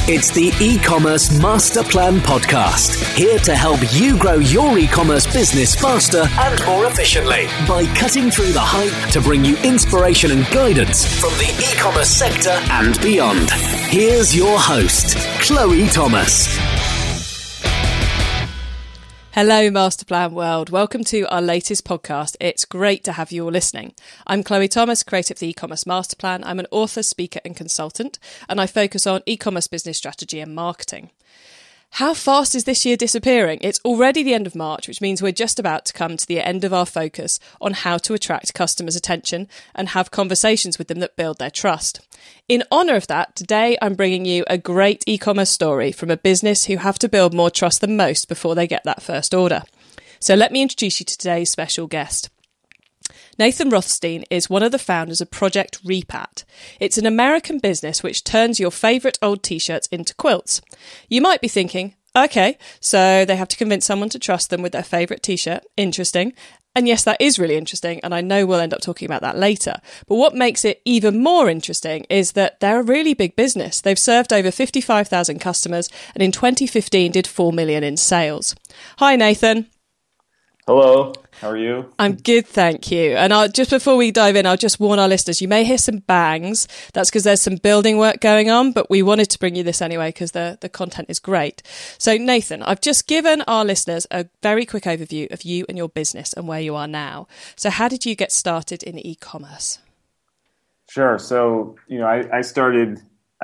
It's the E-commerce Master Plan Podcast, here to help you grow your e-commerce business faster and more efficiently by cutting through the hype to bring you inspiration and guidance from the e-commerce sector and beyond. Here's your host, Chloe Thomas. Hello, Masterplan World. Welcome to our latest podcast. It's great to have you all listening. I'm Chloe Thomas, creator of the E-commerce Masterplan. I'm an author, speaker and consultant, and I focus on e-commerce business strategy and marketing. How fast is this year disappearing? It's already the end of March, which means we're just about to come to the end of our focus on how to attract customers' attention and have conversations with them that build their trust. In honour of that, today I'm bringing you a great e-commerce story from a business who have to build more trust than most before they get that first order. So let me introduce you to today's special guest. Nathan Rothstein is one of the founders of Project Repat. It's an American business which turns your favourite old t-shirts into quilts. You might be thinking, okay, so they have to convince someone to trust them with their favourite t-shirt. Interesting. And yes, that is really interesting, and I know we'll end up talking about that later. But what makes it even more interesting is that they're a really big business. They've served over 55,000 customers, and in 2015 did 4 million in sales. Hi, Nathan. Hello, how are you? I'm good, thank you. And just before we dive in, I'll just warn our listeners, you may hear some bangs. That's because there's some building work going on, but we wanted to bring you this anyway because the content is great. So Nathan, I've just given our listeners a very quick overview of you and your business and where you are now. So how did you get started in e-commerce? Sure. So, I started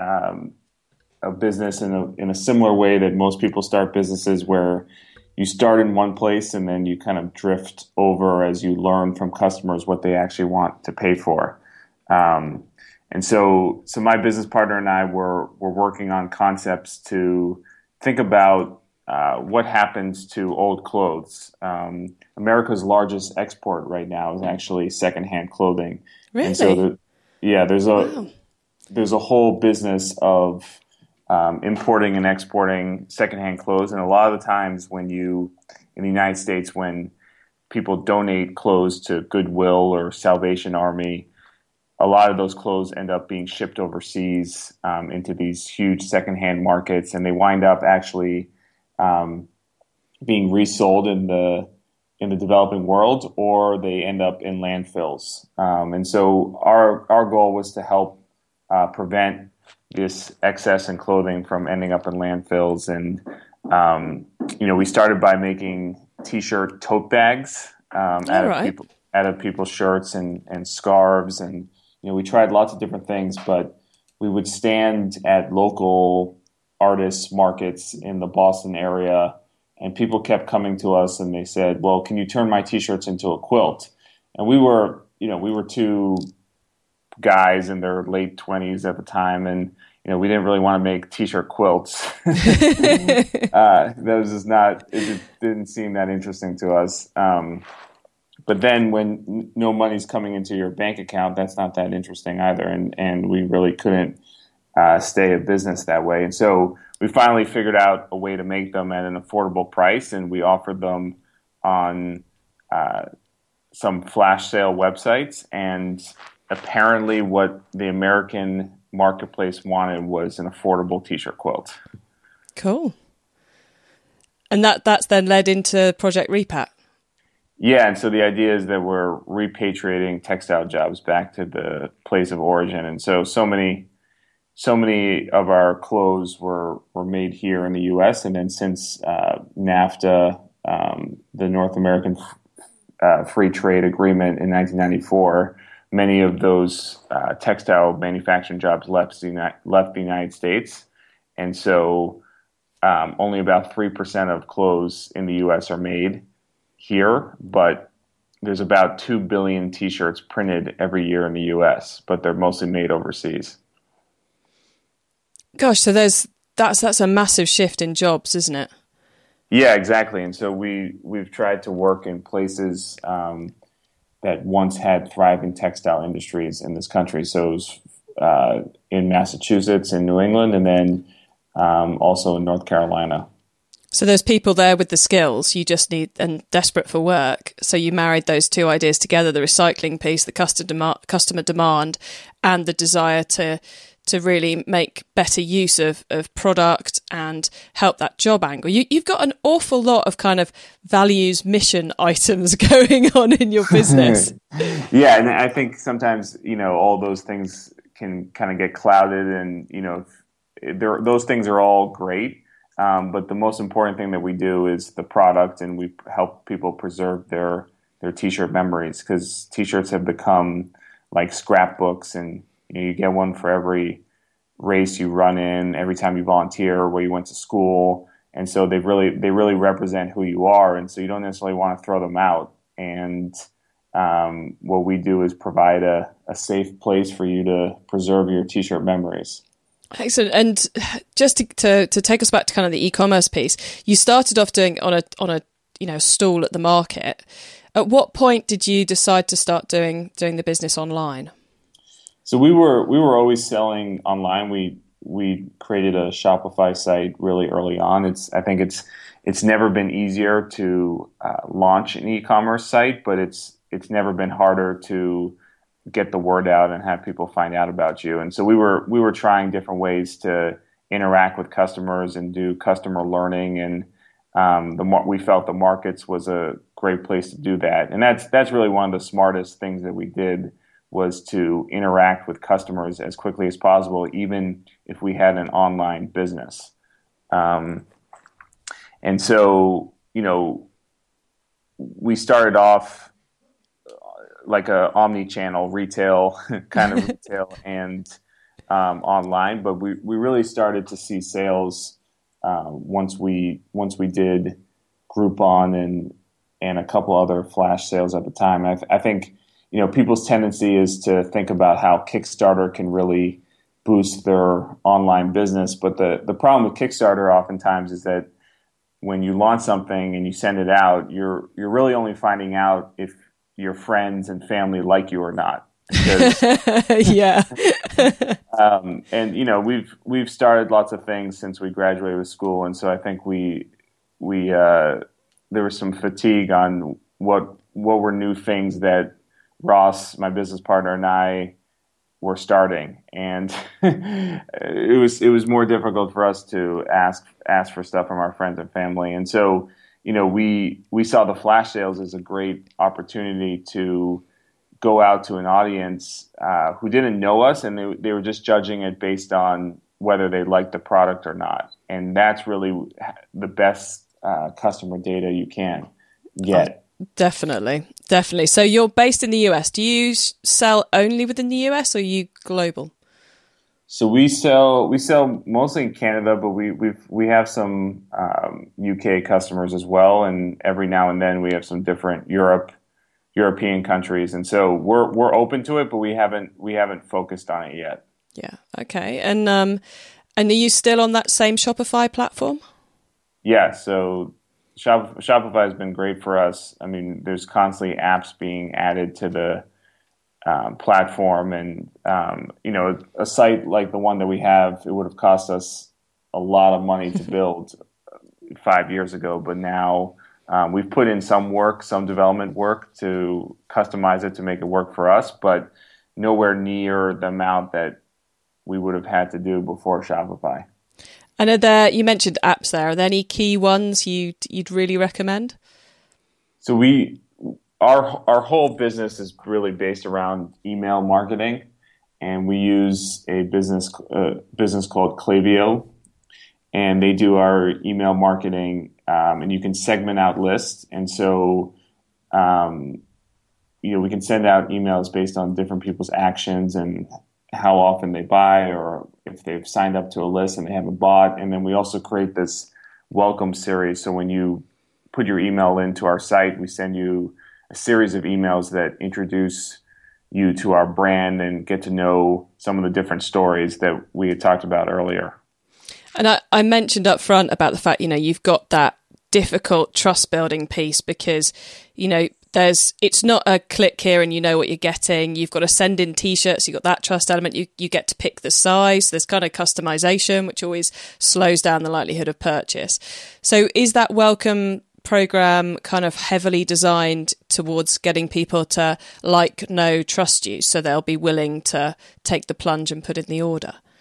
a business in a similar way that most people start businesses, where you start in one place and then you kind of drift over as you learn from customers what they actually want to pay for. And so my business partner and I were working on concepts to think about what happens to old clothes. America's largest export right now is actually secondhand clothing. Really? And so there's a whole business of importing and exporting secondhand clothes. And a lot of the times in the United States, when people donate clothes to Goodwill or Salvation Army, a lot of those clothes end up being shipped overseas into these huge secondhand markets, and they wind up actually being resold in the developing world, or they end up in landfills. And so our goal was to help prevent this excess in clothing from ending up in landfills. And, we started by making t-shirt tote bags out of people's shirts and scarves. And, we tried lots of different things, but we would stand at local artists markets in the Boston area, and people kept coming to us and they said, well, can you turn my t-shirts into a quilt? And we were two guys in their late 20s at the time, and we didn't really want to make t-shirt quilts. That was just it didn't seem that interesting to us. But then when no money's coming into your bank account, that's not that interesting either, and we really couldn't stay a business that way. And so we finally figured out a way to make them at an affordable price, and we offered them on some flash sale websites. And apparently what the American marketplace wanted was an affordable t-shirt quilt. Cool. And that's then led into Project Repat. Yeah, and so the idea is that we're repatriating textile jobs back to the place of origin. And so many of our clothes were made here in the U.S. And then since NAFTA, the North American Free Trade Agreement in 1994, many of those textile manufacturing jobs left the United States. And so only about 3% of clothes in the U.S. are made here, but there's about 2 billion t-shirts printed every year in the U.S., but they're mostly made overseas. Gosh, so that's a massive shift in jobs, isn't it? Yeah, exactly. And so we've tried to work in places that once had thriving textile industries in this country. So it was in Massachusetts, in New England, and then also in North Carolina. So there's people there with the skills you just need and desperate for work. So you married those two ideas together, the recycling piece, the customer demand, and the desire to to really make better use of product and help that job angle. You've got an awful lot of kind of values, mission items going on in your business. Yeah, and I think sometimes, all those things can kind of get clouded, and, those things are all great. But the most important thing that we do is the product, and we help people preserve their T-shirt memories, because T-shirts have become like scrapbooks, and you get one for every race you run in, every time you volunteer, where you went to school, and so they really represent who you are, and so you don't necessarily want to throw them out. And what we do is provide a safe place for you to preserve your T-shirt memories. Excellent. And just to take us back to kind of the e-commerce piece, you started off doing on a stall at the market. At what point did you decide to start doing the business online? So we were always selling online. We created a Shopify site really early on. I think it's never been easier to launch an e-commerce site, but it's never been harder to get the word out and have people find out about you. And so we were trying different ways to interact with customers and do customer learning, and we felt the markets was a great place to do that. And that's really one of the smartest things that we did, was to interact with customers as quickly as possible, even if we had an online business. And so, we started off like a omni-channel retail kind of retail and online, but we really started to see sales once we did Groupon and a couple other flash sales at the time. I think people's tendency is to think about how Kickstarter can really boost their online business, but the problem with Kickstarter oftentimes is that when you launch something and you send it out, you're really only finding out if your friends and family like you or not. Yeah. And we've started lots of things since we graduated with school, and so I think we there was some fatigue on what were new things that Ross, my business partner, and I were starting, and it was more difficult for us to ask for stuff from our friends and family, and so we saw the flash sales as a great opportunity to go out to an audience who didn't know us, and they were just judging it based on whether they liked the product or not. And that's really the best customer data you can get. Oh, definitely. So you're based in the US. Do you sell only within the US, or are you global? So we sell mostly in Canada, but we have some UK customers as well, and every now and then we have some different European countries, and so we're open to it, but we haven't focused on it yet. Yeah. Okay. And are you still on that same Shopify platform? Yeah. So Shopify has been great for us. I mean, there's constantly apps being added to the platform, and a site like the one that we have, it would have cost us a lot of money to build 5 years ago, but now we've put in some development work to customize it to make it work for us, but nowhere near the amount that we would have had to do before Shopify. And you mentioned apps there. Are there any key ones you'd really recommend? So our whole business is really based around email marketing, and we use a business called Klaviyo, and they do our email marketing, and you can segment out lists, and so we can send out emails based on different people's actions and how often they buy, or if they've signed up to a list and they haven't bought. And then we also create this welcome series. So when you put your email into our site, we send you a series of emails that introduce you to our brand and get to know some of the different stories that we had talked about earlier. And I mentioned up front about the fact, you've got that difficult trust building piece, because, it's not a click here and you know what you're getting. You've got to send in T-shirts. You've got that trust element. You get to pick the size. There's kind of customization, which always slows down the likelihood of purchase. So is that welcome program kind of heavily designed towards getting people to trust you, so they'll be willing to take the plunge and put in the order?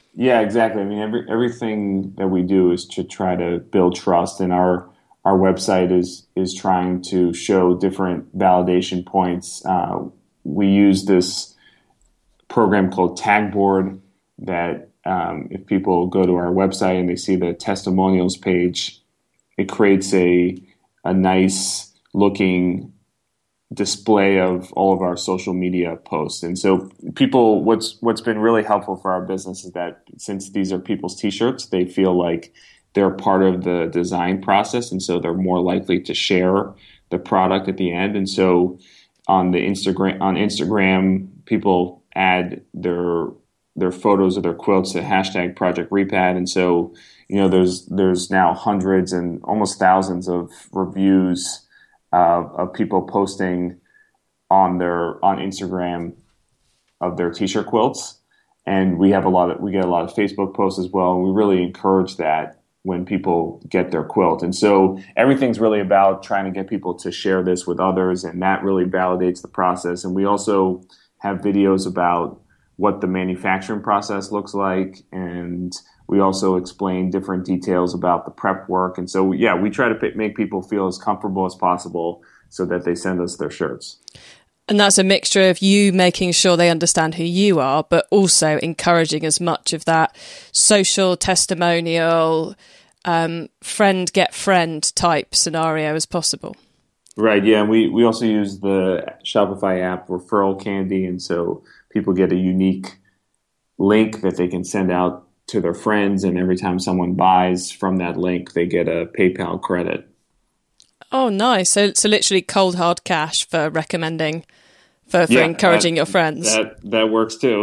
Yeah, exactly. I mean, everything that we do is to try to build trust, and our website is trying to show different validation points. We use this program called Tagboard that if people go to our website and they see the testimonials page, it creates a nice looking display of all of our social media posts. And so people, what's been really helpful for our business is that since these are people's t-shirts, they feel like they're part of the design process, and so they're more likely to share the product at the end. And so on Instagram, people add their photos of their quilts to hashtag Project Repad. And so, there's now hundreds and almost thousands of reviews of people posting on Instagram of their t-shirt quilts. And we get a lot of Facebook posts as well. And we really encourage that when people get their quilt. And so everything's really about trying to get people to share this with others, and that really validates the process. And we also have videos about what the manufacturing process looks like, and we also explain different details about the prep work. And so, yeah, we try to make people feel as comfortable as possible so that they send us their shirts. And that's a mixture of you making sure they understand who you are, but also encouraging as much of that social testimonial, friend get friend type scenario as possible. Right, yeah. And we also use the Shopify app Referral Candy, and so people get a unique link that they can send out to their friends, and every time someone buys from that link, they get a PayPal credit. Oh, nice. So literally cold hard cash for recommending, for encouraging your friends. That works too.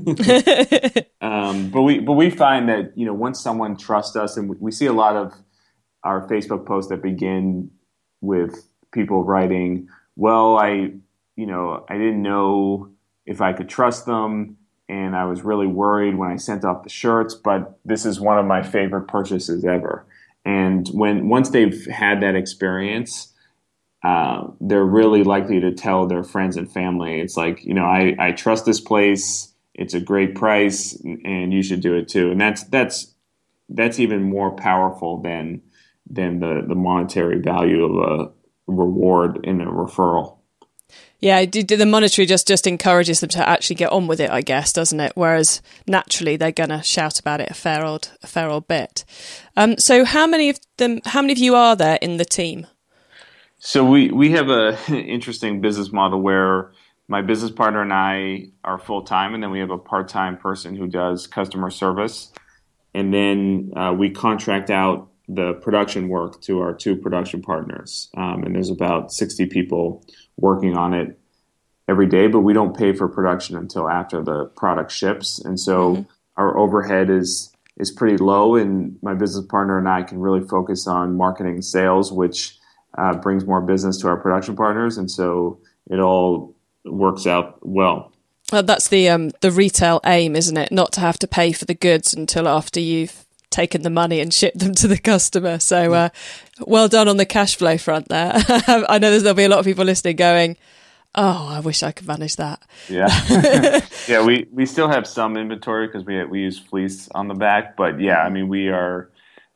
But we find that, once someone trusts us, and we see a lot of our Facebook posts that begin with people writing, well, I didn't know if I could trust them, and I was really worried when I sent off the shirts, but this is one of my favorite purchases ever. And once they've had that experience, they're really likely to tell their friends and family. It's like, I trust this place. It's a great price, and you should do it too. And that's even more powerful than the monetary value of a reward in a referral. Yeah, the monetary just encourages them to actually get on with it, I guess, doesn't it? Whereas naturally they're going to shout about it a fair old bit. So how many of you are there in the team? So we have a interesting business model where my business partner and I are full-time, and then we have a part-time person who does customer service. And then we contract out the production work to our two production partners. And there's about 60 people working on it every day, but we don't pay for production until after the product ships. And so our overhead is pretty low, and my business partner and I can really focus on marketing and sales, which brings more business to our production partners. And so it all works out well. Well, that's the retail aim, isn't it? Not to have to pay for the goods until after you've taken the money and shipped them to the customer. So well done on the cash flow front there. I know there'll be a lot of people listening going, oh, I wish I could manage that. Yeah. Yeah, we still have some inventory because we use fleece on the back. But yeah, I mean, we are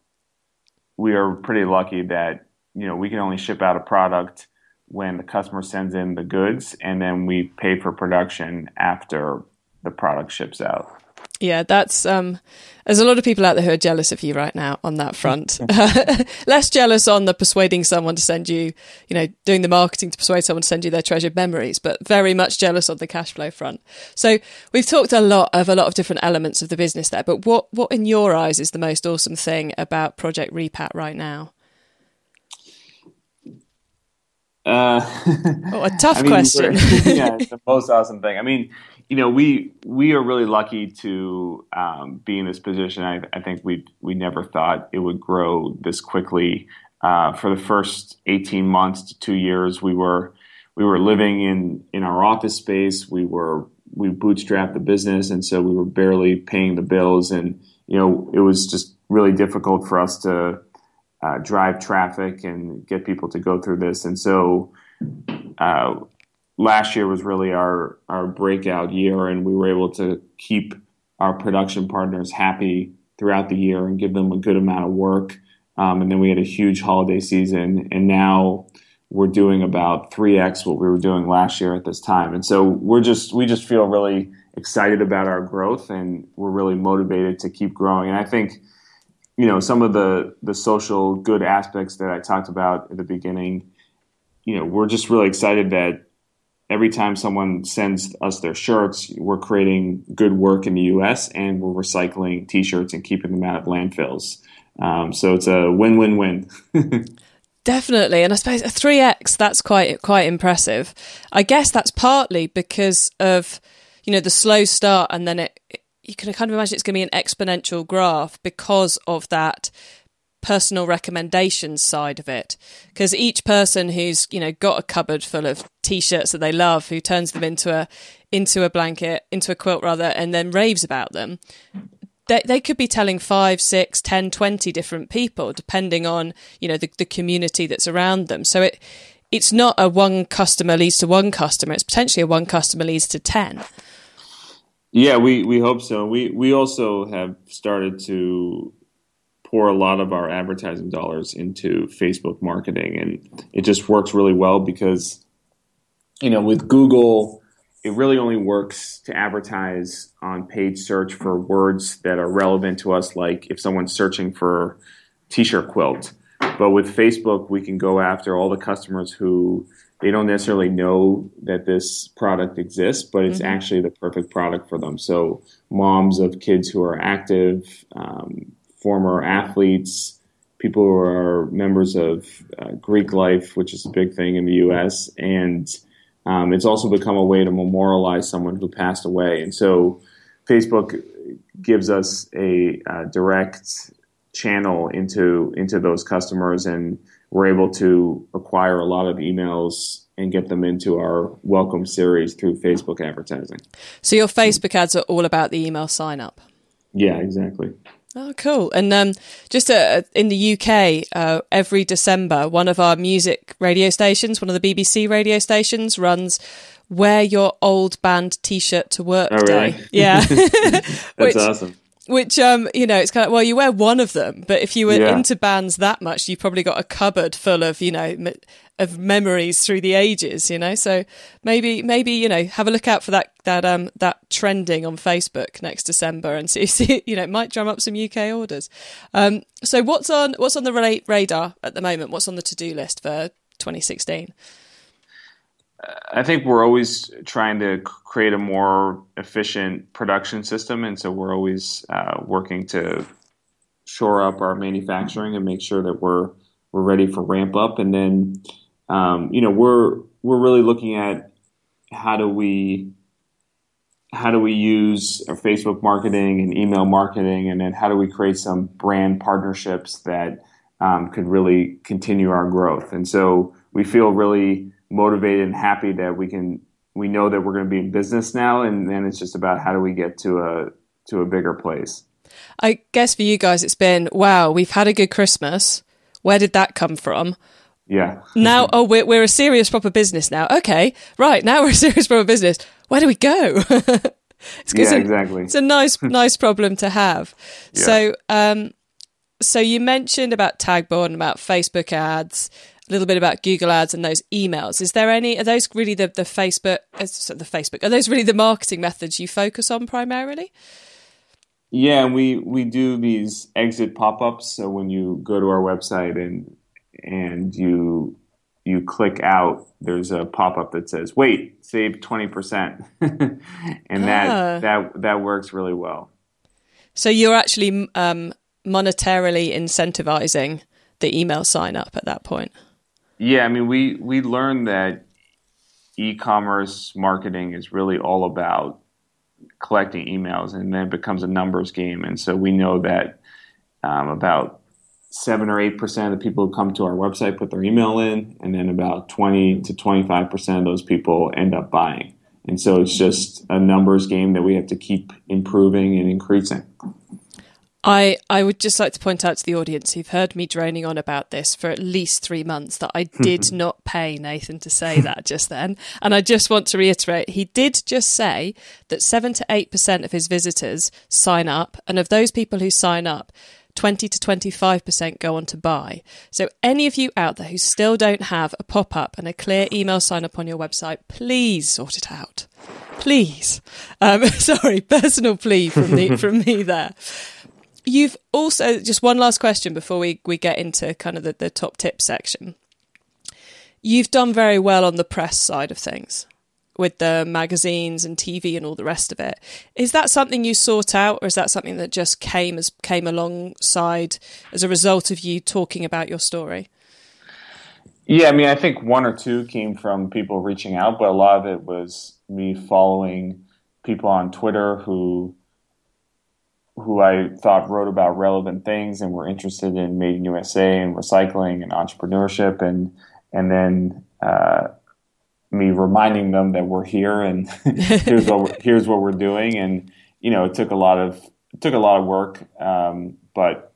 pretty lucky that, we can only ship out a product when the customer sends in the goods, and then we pay for production after the product ships out. Yeah, that's there's a lot of people out there who are jealous of you right now on that front. Less jealous on the persuading someone to send you, doing the marketing to persuade someone to send you their treasured memories, but very much jealous on the cash flow front. So we've talked a lot of different elements of the business there, but what in your eyes is the most awesome thing about Project Repat right now? A tough question. Yeah, it's the most awesome thing. I mean, we are really lucky to be in this position. I think we never thought it would grow this quickly. For the first 18 months to 2 years, we were living in our office space. We bootstrapped the business, and so we were barely paying the bills. And it was just really difficult for us to drive traffic and get people to go through this. And so last year was really our breakout year, and we were able to keep our production partners happy throughout the year and give them a good amount of work. And then we had a huge holiday season, and now we're doing about 3x what we were doing last year at this time. And so we just feel really excited about our growth, and we're really motivated to keep growing. And I think, some of the social good aspects that I talked about at the beginning, we're just really excited that every time someone sends us their shirts, we're creating good work in the U.S. and we're recycling T-shirts and keeping them out of landfills. So it's a win-win-win. Definitely. And I suppose a 3x, that's quite impressive. I guess that's partly because of, the slow start, and then you can kind of imagine it's going to be an exponential graph because of that personal recommendations side of it. Because each person who's, got a cupboard full of T-shirts that they love, who turns them into a blanket, into a quilt rather, and then raves about them, they could be telling 5, 6, 10, 20 different people, depending on, the community that's around them. So it's not a one customer leads to one customer. It's potentially a one customer leads to 10. Yeah, we hope so. We also have started to pour a lot of our advertising dollars into Facebook marketing, and it just works really well because, with Google, it really only works to advertise on page search for words that are relevant to us, like if someone's searching for T-shirt quilt. But with Facebook, we can go after all the customers who they don't necessarily know that this product exists, but it's actually the perfect product for them. So moms of kids who are active, former athletes, people who are members of Greek life, which is a big thing in the U.S., and it's also become a way to memorialize someone who passed away. And so Facebook gives us a direct channel into those customers, and we're able to acquire a lot of emails and get them into our welcome series through Facebook advertising. So your Facebook ads are all about the email sign up? Yeah, exactly. Oh, cool. And just in the UK, every December, one of our music radio stations, one of the BBC radio stations, runs Wear Your Old Band T-shirt to Work Day. Really? Yeah. That's awesome. Which, it's kind of, well, you wear one of them, but if you were into bands that much, you've probably got a cupboard full of, of memories through the ages, so maybe, have a look out for that trending on Facebook next December and see, it might drum up some UK orders. So what's on the radar at the moment? What's on the to-do list for 2016? I think we're always trying to create a more efficient production system, and so we're always working to shore up our manufacturing and make sure that we're ready for ramp up. And then, we're really looking at how do we use our Facebook marketing and email marketing, and then how do we create some brand partnerships that could really continue our growth. And so we feel really motivated and happy that we know that we're going to be in business now, and then it's just about how do we get to a bigger place. I guess for you guys, it's been, wow, we've had a good Christmas. Where did that come from? Yeah. Now, we're a serious proper business now. Okay, right, now we're a serious proper business. Where do we go? Exactly. It's a nice problem to have. Yeah. So you mentioned about Tagboard and about Facebook ads, a little bit about Google ads and those emails. Are those really the Facebook, are those really the marketing methods you focus on primarily? Yeah, we do these exit pop-ups. So when you go to our website and you click out, there's a pop-up that says, wait, save 20%. And that works really well. So you're actually monetarily incentivizing the email sign up at that point. Yeah, I mean, we learned that e-commerce marketing is really all about collecting emails, and then it becomes a numbers game. And so we know that about 7 or 8% of the people who come to our website put their email in, and then about 20 to 25% of those people end up buying. And so it's just a numbers game that we have to keep improving and increasing. I would just like to point out to the audience who've heard me droning on about this for at least 3 months that I did not pay Nathan to say that just then. And I just want to reiterate, he did just say that 7 to 8% of his visitors sign up. And of those people who sign up, 20 to 25% go on to buy. So any of you out there who still don't have a pop-up and a clear email sign-up on your website, please sort it out. Please. Sorry, personal plea from me there. You've also, just one last question before we get into kind of the top tip section. You've done very well on the press side of things with the magazines and TV and all the rest of it. Is that something you sought out, or is that something that just came alongside as a result of you talking about your story? Yeah, I mean, I think one or two came from people reaching out, but a lot of it was me following people on Twitter who I thought wrote about relevant things and were interested in Made in USA and recycling and entrepreneurship, and then me reminding them that we're here and here's what we're doing. And it took a lot of work, but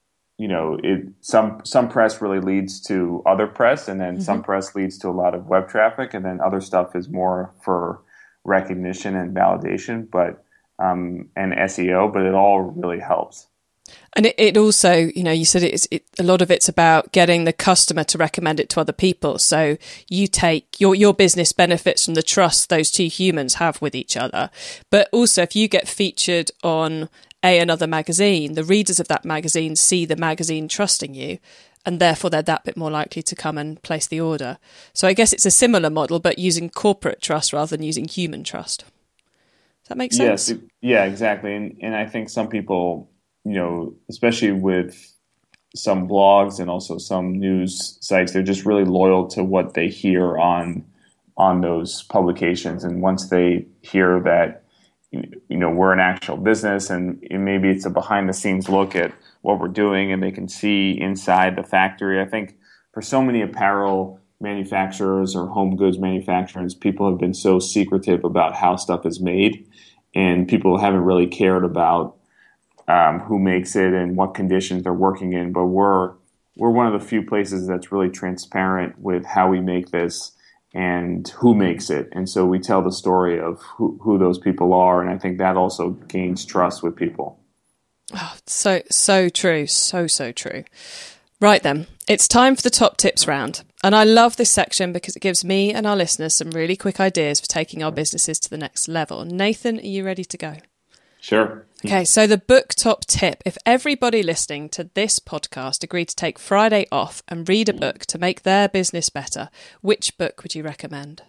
some press really leads to other press, and then some press leads to a lot of web traffic, and then other stuff is more for recognition and validation, but and SEO, but it all really helps. And it also, you said a lot of it's about getting the customer to recommend it to other people. So you take your business benefits from the trust those two humans have with each other. But also, if you get featured on another magazine, the readers of that magazine see the magazine trusting you, and therefore they're that bit more likely to come and place the order. So I guess it's a similar model, but using corporate trust rather than using human trust. That makes sense? Yes, yeah, exactly. And I think some people, especially with some blogs and also some news sites, they're just really loyal to what they hear on those publications. And once they hear that, we're an actual business, and maybe it's a behind the scenes look at what we're doing, and they can see inside the factory. I think for so many apparel manufacturers or home goods manufacturers, people have been so secretive about how stuff is made, and people haven't really cared about who makes it and what conditions they're working in. But we're one of the few places that's really transparent with how we make this and who makes it. And so we tell the story of who those people are, and I think that also gains trust with people. Oh, so true. So true. Right then, it's time for the top tips round. And I love this section because it gives me and our listeners some really quick ideas for taking our businesses to the next level. Nathan, are you ready to go? Sure. Okay, so the book top tip. If everybody listening to this podcast agreed to take Friday off and read a book to make their business better, which book would you recommend?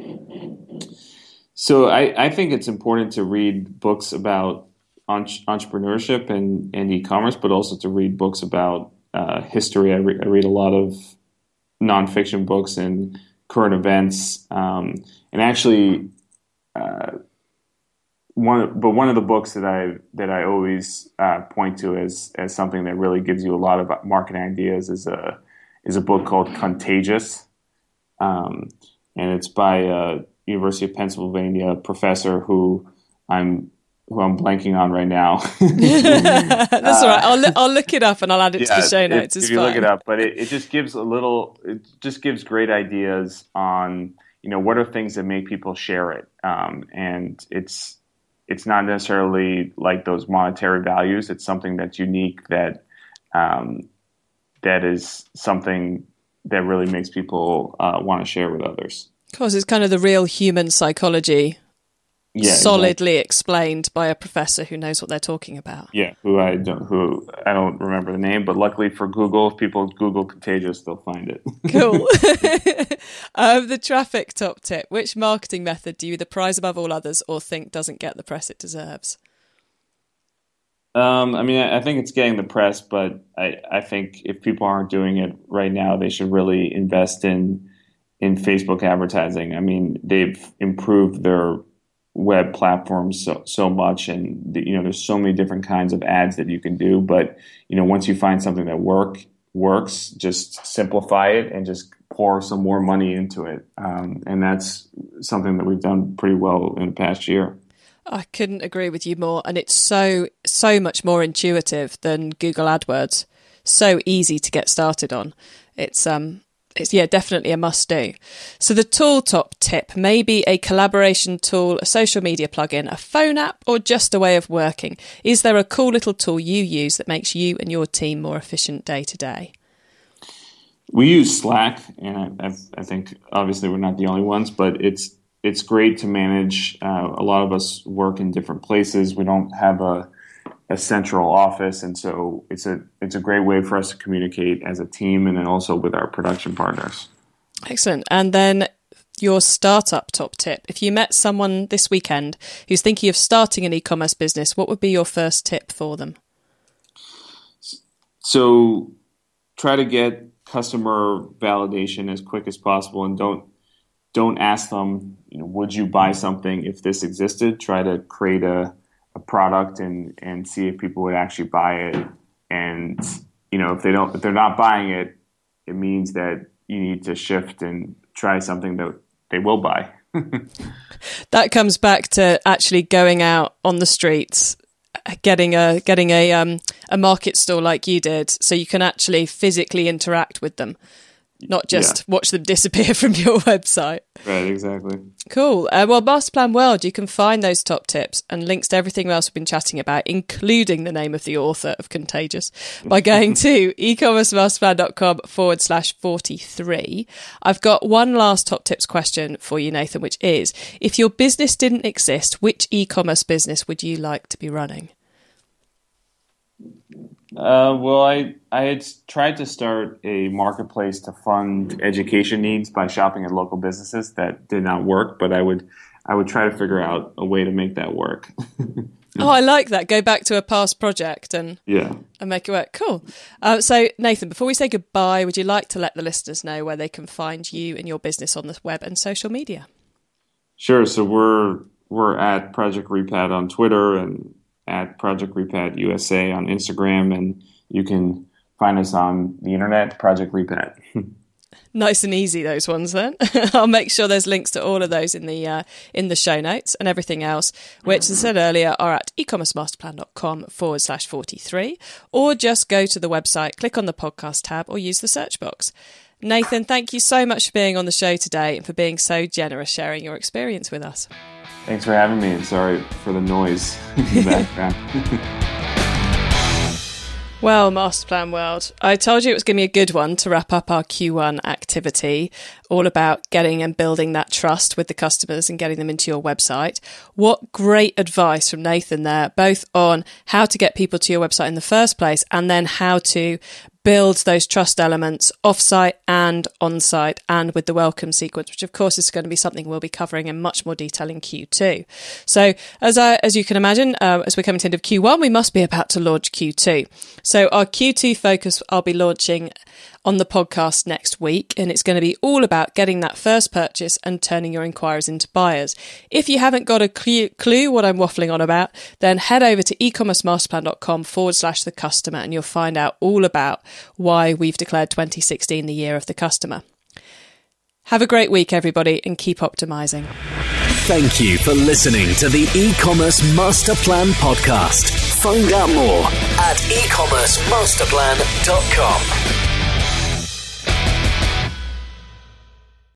So I think it's important to read books about entrepreneurship and e-commerce, but also to read books about history. I read a lot of nonfiction books and current events, and actually, one of the books that I always point to as something that really gives you a lot of marketing ideas is a book called Contagious, and it's by a University of Pennsylvania professor who I'm blanking on right now. That's all right. I'll look it up and I'll add it to the show notes. If you look it up, but it just gives great ideas on, what are things that make people share it. And it's not necessarily like those monetary values. It's something that's unique that is something that really makes people want to share with others. Of course, it's kind of the real human psychology. Yeah, solidly explained by a professor who knows what they're talking about. Yeah, who I don't remember the name, but luckily for Google, if people Google Contagious, they'll find it. Cool. The traffic top tip. Which marketing method do you either prize above all others or think doesn't get the press it deserves? I think it's getting the press, but I think if people aren't doing it right now, they should really invest in Facebook advertising. I mean, they've improved their web platforms so much, and there's so many different kinds of ads that you can do. But once you find something that works, just simplify it and just pour some more money into it. And that's something that we've done pretty well in the past year. I couldn't agree with you more. And it's so much more intuitive than Google AdWords. So easy to get started on. It's definitely a must do. So the tool top tip may be a collaboration tool, a social media plugin, a phone app, or just a way of working. Is there a cool little tool you use that makes you and your team more efficient day to day? We use Slack, and I think obviously we're not the only ones, but it's great to manage. A lot of us work in different places. We don't have a central office, and so it's a great way for us to communicate as a team, and then also with our production partners. Excellent. And then your startup top tip. If you met someone this weekend who's thinking of starting an e-commerce business, what would be your first tip for them? So try to get customer validation as quick as possible, and don't ask them, would you buy something if this existed? Try to create a product and see if people would actually buy it. And if they're not buying it, it means that you need to shift and try something that they will buy. That comes back to actually going out on the streets, getting a market stall like you did, so you can actually physically interact with them, not just watch them disappear from your website. Right, exactly. Cool. Well, Masterplan World, you can find those top tips and links to everything else we've been chatting about, including the name of the author of Contagious, by going to ecommercemasterplan.com/43. I've got one last top tips question for you, Nathan, which is, if your business didn't exist, which e-commerce business would you like to be running? Well, I had tried to start a marketplace to fund education needs by shopping at local businesses. That did not work, but I would try to figure out a way to make that work. Oh, I like that. Go back to a past project and make it work. Cool. So, Nathan, before we say goodbye, would you like to let the listeners know where they can find you and your business on the web and social media? Sure. So we're at Project Repad on Twitter and at Project Repad USA on Instagram, and you can find us on the internet, Project Repad. Nice and easy, those ones then. I'll make sure there's links to all of those in the show notes, and everything else, which, as I said earlier, are at ecommercemasterplan.com/43, or just go to the website, click on the podcast tab, or use the search box. Nathan, thank you so much for being on the show today and for being so generous sharing your experience with us. Thanks for having me, and sorry for the noise in the background. Well, Masterplan World, I told you it was going to be a good one to wrap up our Q1 activity, all about getting and building that trust with the customers and getting them into your website. What great advice from Nathan there, both on how to get people to your website in the first place and then how to build those trust elements offsite and onsite, and with the welcome sequence, which of course is going to be something we'll be covering in much more detail in Q2. So as you can imagine, as we're coming to the end of Q1, we must be about to launch Q2. So our Q2 focus I'll be launching on the podcast next week, and it's going to be all about getting that first purchase and turning your inquiries into buyers. If you haven't got a clue what I'm waffling on about, then head over to ecommercemasterplan.com/the customer, and you'll find out all about why we've declared 2016 the year of the customer. Have a great week, everybody, and keep optimizing. Thank you for listening to the E-commerce Master Plan podcast. Find out more at ecommercemasterplan.com.